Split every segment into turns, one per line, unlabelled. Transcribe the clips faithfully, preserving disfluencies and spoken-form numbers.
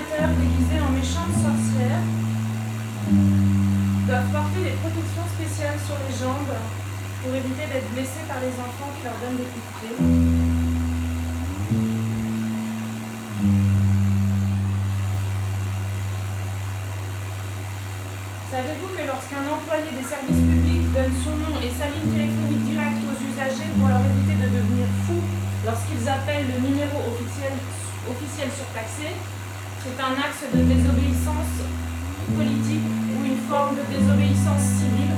amateurs déguisés en méchantes sorcières doivent porter des protections spéciales sur les jambes pour éviter d'être blessés par les enfants qui leur donnent des coups de pied. Savez-vous que lorsqu'un employé des services publics donne son nom et sa ligne téléphonique directe aux usagers pour leur éviter de devenir fous lorsqu'ils appellent le numéro officiel, officiel surtaxé, c'est un axe de désobéissance politique ou une forme de désobéissance civile?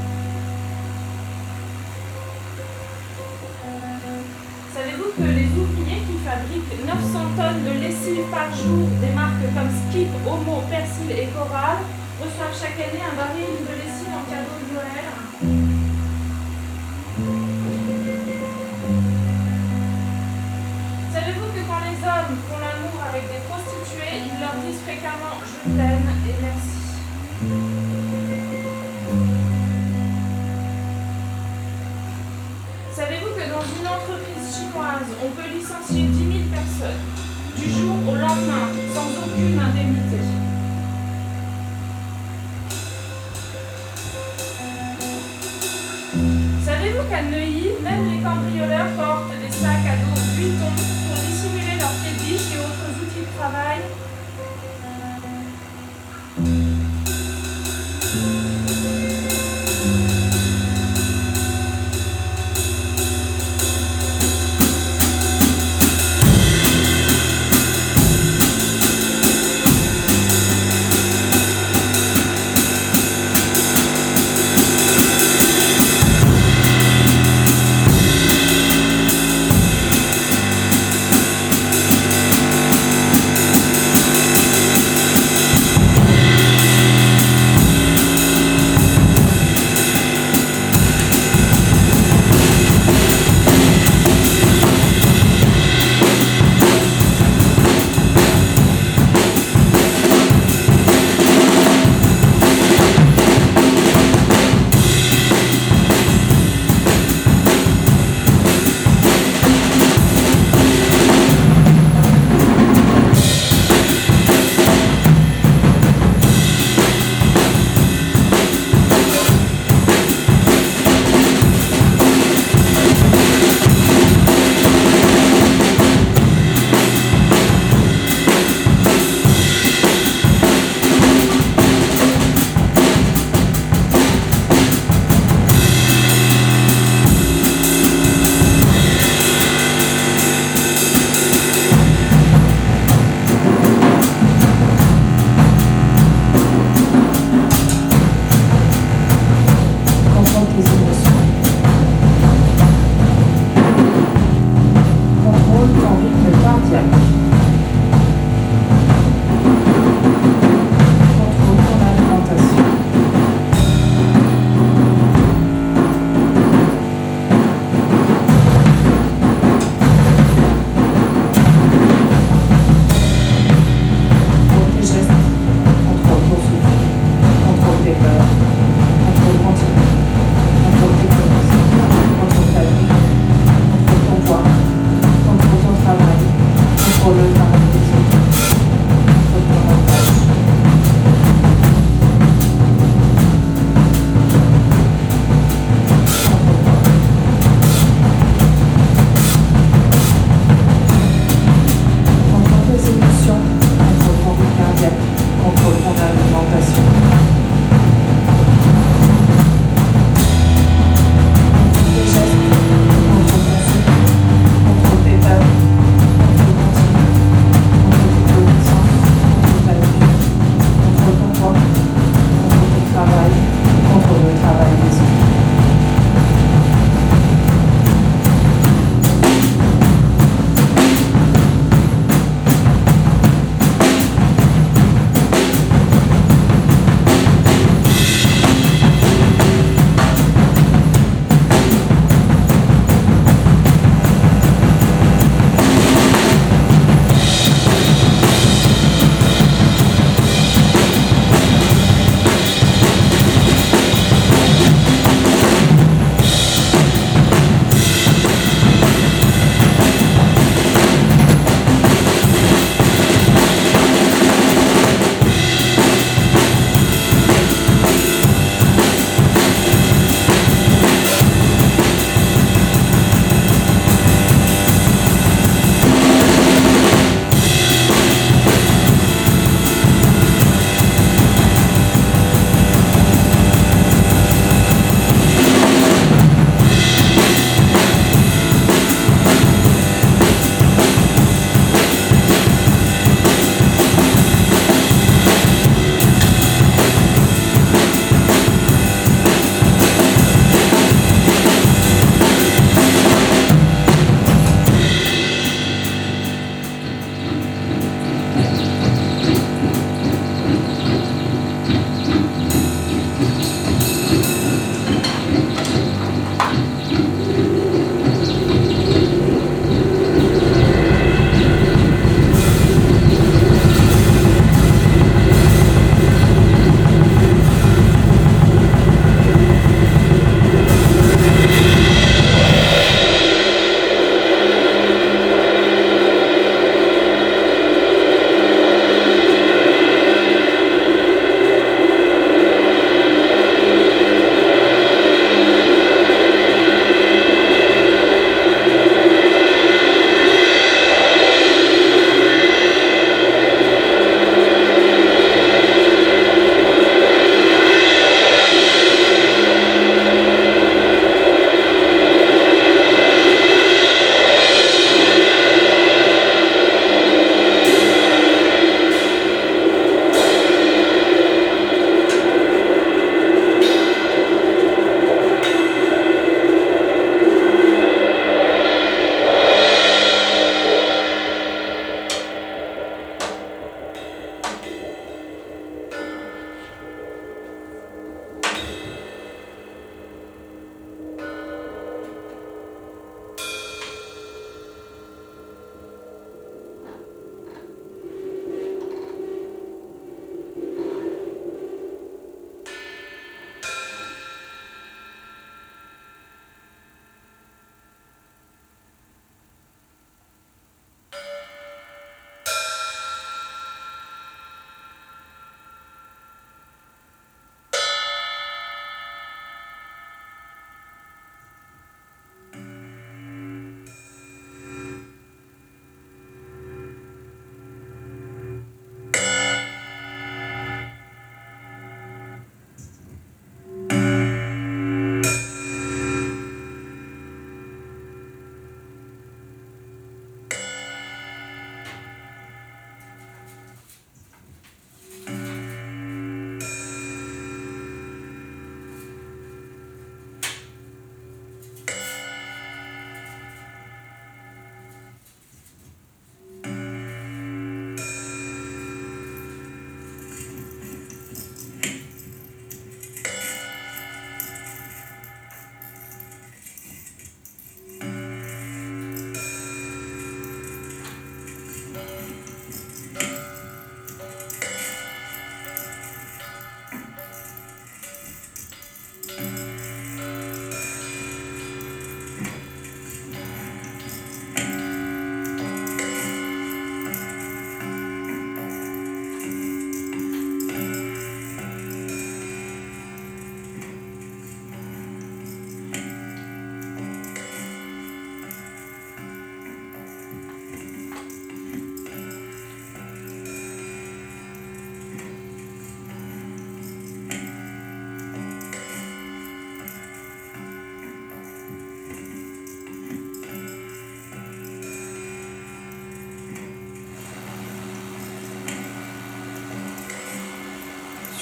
Savez-vous que les ouvriers qui fabriquent neuf cents tonnes de lessive par jour, des marques comme Skip, Homo, Persil et Coral, reçoivent chaque année un baril de lessive en cadeau de Noël? Savez-vous que quand les hommes font l'amour avec des prostituées, ils leur disent fréquemment « je t'aime » et « merci ». Savez-vous que dans une entreprise chinoise, on peut licencier dix mille personnes du jour au lendemain sans aucune indemnité? Savez-vous qu'à Neuilly, même les cambrioleurs portent des sacs à dos Vuitton pour dissimuler leurs fétiches et autres outils de travail?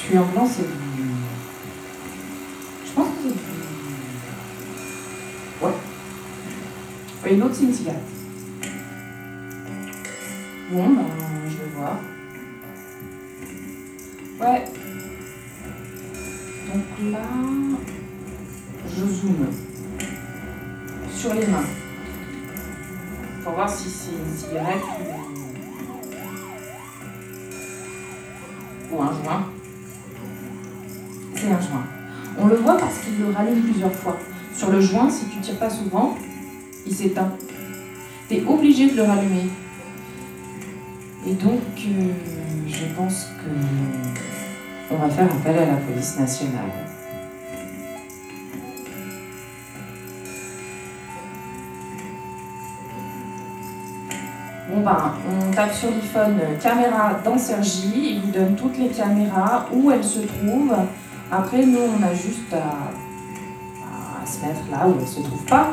Celui en blanc, c'est du... Je pense que c'est du... Ouais. Et l'autre, c'est une cigarette. Bon, ben, je vais voir. Ouais. Donc là, je zoome sur les mains pour voir si c'est une cigarette ou, ou un joint. C'est un joint. On le voit parce qu'il le rallume plusieurs fois. Sur le joint, si tu tires pas souvent, il s'éteint. Tu es obligé de le rallumer. Et donc, euh, je pense que on va faire appel à la police nationale. Bon ben, on tape sur l'iPhone caméra dans Sergi, il vous donne toutes les caméras, où elles se trouvent. Après, nous, on a juste à, à se mettre là où elles ne se trouvent pas.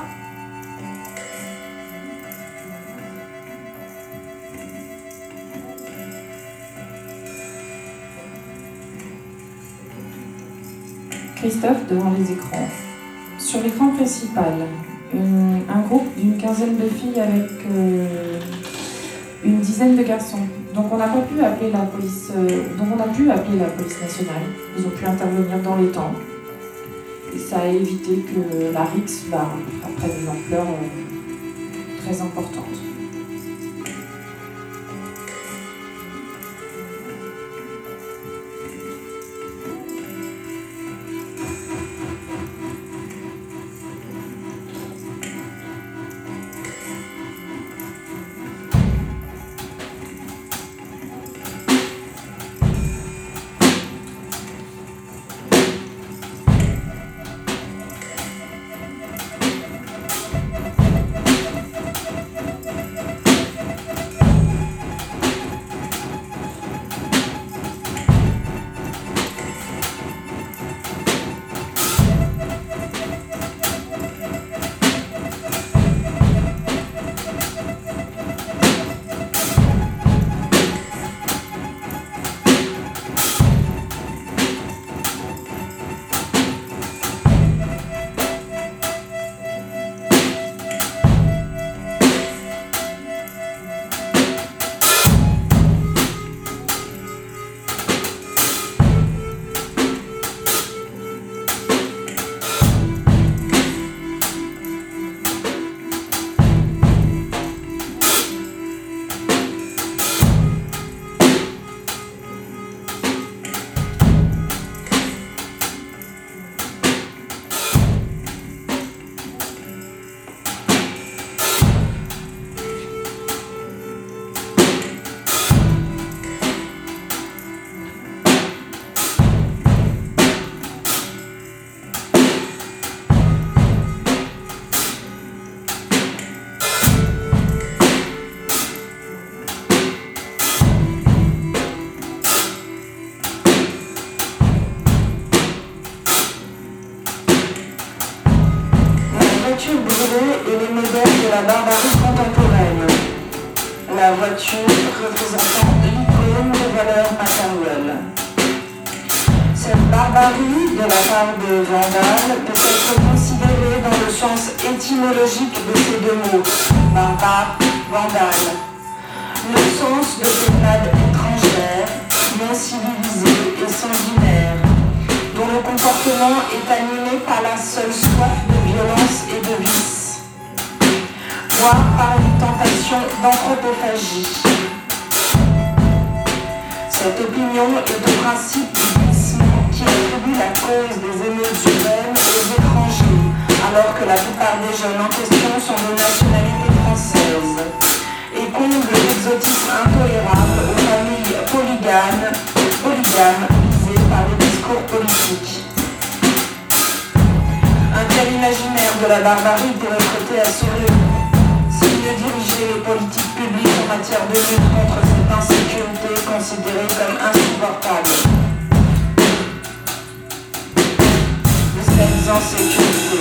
Christophe devant les écrans. Sur l'écran principal, une, un groupe d'une quinzaine de filles avec euh, une dizaine de garçons. Donc on n'a pas pu appeler la police. Euh, donc on a pu appeler la police nationale. Ils ont pu intervenir dans les temps. Et ça a évité que la rixe bah, prenne une ampleur euh, très importante.
Et les modèles de la barbarie contemporaine. La voiture représentant l'icône des valeurs matérielles. Cette barbarie de la part de Vandale peut être considérée dans le sens étymologique de ces deux mots, barbare, vandale. Le sens de peuplade étrangère, non civilisée et sanguinaire, dont le comportement est animé par la seule soif de violence et de vice, voire par une tentation d'anthropophagie. Cette opinion est au principe du glissement qui attribue la cause des émeutes urbaines aux étrangers, alors que la plupart des jeunes en question sont de nationalité française, et comble l'exotisme intolérable aux familles polygames, polygames visées par les discours politiques. Un tel imaginaire de la barbarie pourrait prêter à sourire si mieux diriger les politiques publiques en matière de lutte contre cette insécurité considérée comme insupportable. De cette insécurité.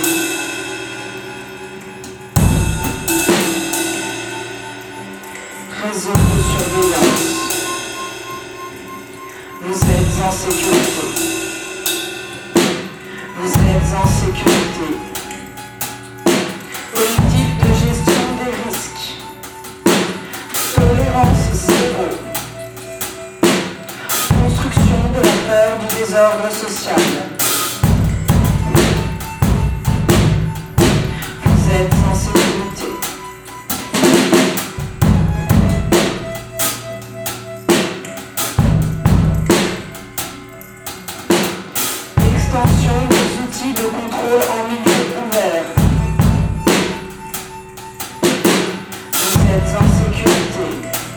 Réseau de surveillance. Vous êtes en sécurité. Vous êtes en sécurité. Politique de gestion des risques. Tolérance zéro. Construction de la peur du désordre social. Vous êtes en sécurité. Extension des outils de contrôle en milieu ouvert. Vous êtes en sécurité.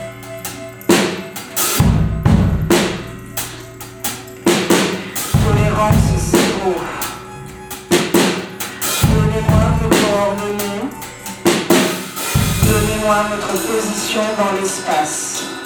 Tolérance zéro. Donnez-moi vos coordonnées. Donnez-moi votre position dans l'espace.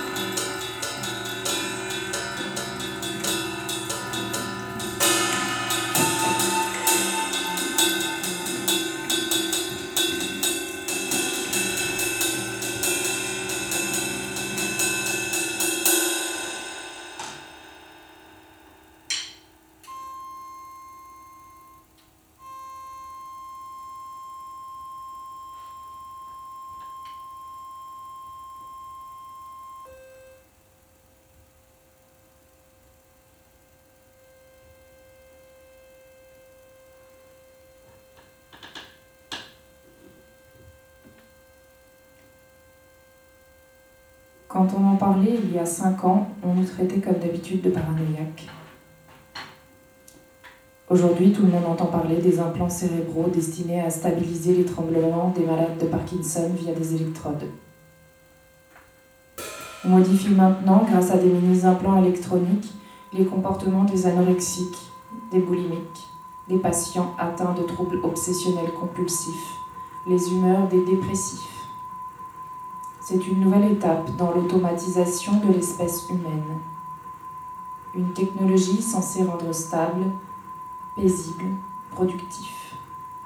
Quand on en parlait il y a cinq ans, on nous traitait comme d'habitude de paranoïaques. Aujourd'hui, tout le monde entend parler des implants cérébraux destinés à stabiliser les tremblements des malades de Parkinson via des électrodes. On modifie maintenant, grâce à des mini-implants électroniques, les comportements des anorexiques, des boulimiques, des patients atteints de troubles obsessionnels compulsifs, les humeurs des dépressifs. C'est une nouvelle étape dans l'automatisation de l'espèce humaine. Une technologie censée rendre stable, paisible, productif.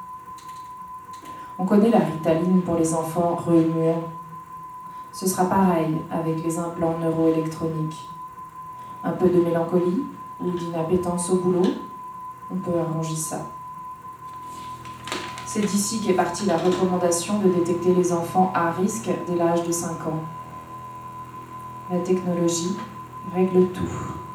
On connaît la Ritaline pour les enfants remuants. Ce sera pareil avec les implants neuroélectroniques. Un peu de mélancolie ou d'inappétence au boulot, on peut arranger ça. C'est d'ici qu'est partie la recommandation de détecter les enfants à risque dès l'âge de cinq ans. La technologie règle tout.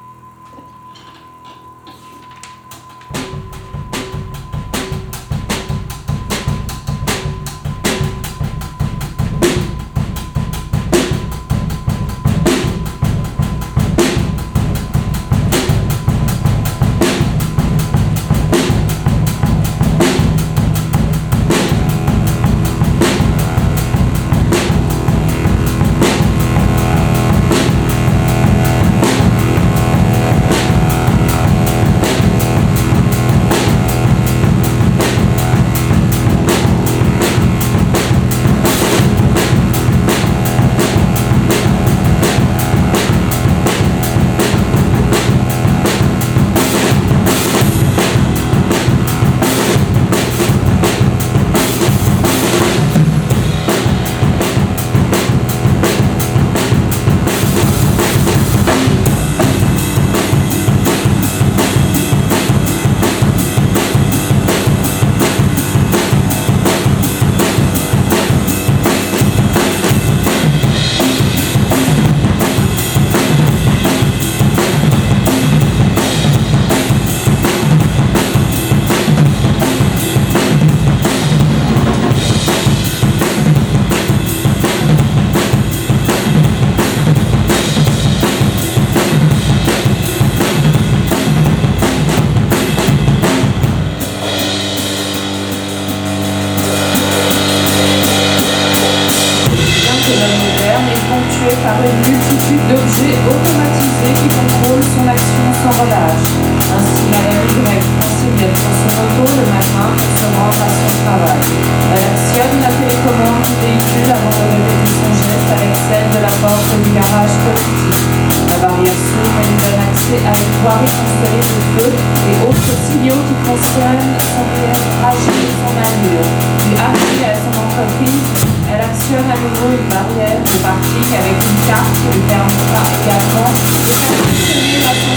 Par une multitude d'objets automatisés qui contrôlent son action sans relâche. Ainsi, Madame Y conseille d'être sur son auto le matin pour se rendre à son travail. Elle actionne la télécommande du véhicule avant de répéter son geste avec celle de la porte du garage collectif. La barrière s'ouvre et lui donne accès à une voirie constellée de feu et autres signaux qui fonctionnent son piège fragile et son allure. Puis arrivée à son entreprise, elle actionne à nouveau une barrière de parking avec une carte qui lui permettra également de faire fonctionner la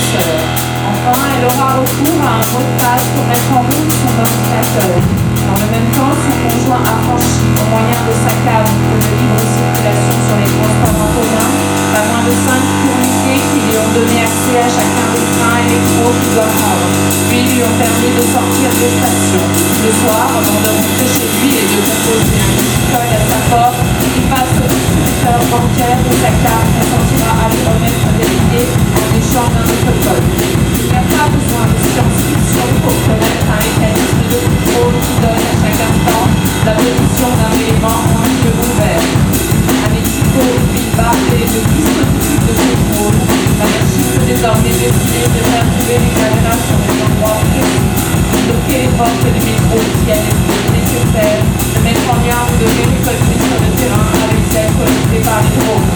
court à un mot de passe pour mettre en route son ordinateur. Dans le même temps, son conjoint affranchi au moyen de sa carte de libre circulation sur les transports en commun, pas moins de cinq tourniquets qui lui ont donné accès à chacun des trains et métros qu'il doit prendre, puis lui ont permis de sortir des stations. Le soir, avant de rentrer chez lui et de composer un petit code à sa porte, il passe au distributeur bancaire où sa carte consentira à lui remettre délégué en échange d'un autre code. Il n'y a pas besoin de science-fiction pour connaître un mécanisme de contrôle qui donne à chaque instant la position d'un élément en ligne ouvert. À Mexico, Pays-Bas et de dispositifs de contrôle, la machine peut désormais décider de faire trouver les caméras sur des endroits précis, de bloquer les portes du métro si elle est nécessaire, de mettre en lien ou de récolter sur le terrain avec celles collectées par les drones.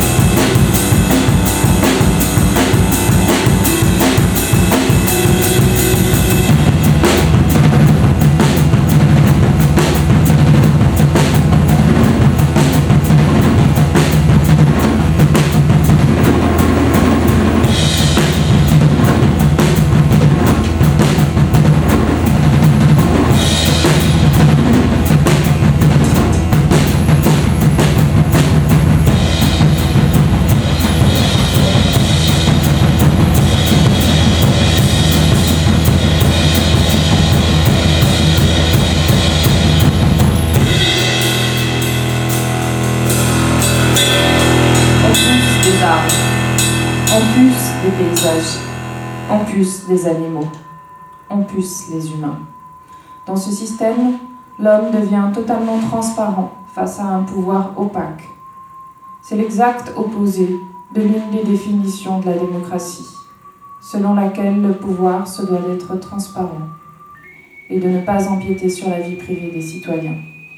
En plus des paysages, en plus des animaux, en plus les humains. Dans ce système, l'homme devient totalement transparent face à un pouvoir opaque. C'est l'exact opposé de l'une des définitions de la démocratie, selon laquelle le pouvoir se doit d'être transparent et de ne pas empiéter sur la vie privée des citoyens.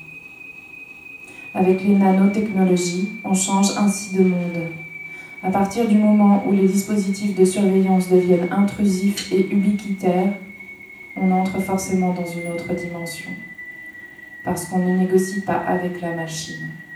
Avec les nanotechnologies, on change ainsi de monde. À partir du moment où les dispositifs de surveillance deviennent intrusifs et ubiquitaires, on entre forcément dans une autre dimension, parce qu'on ne négocie pas avec la machine.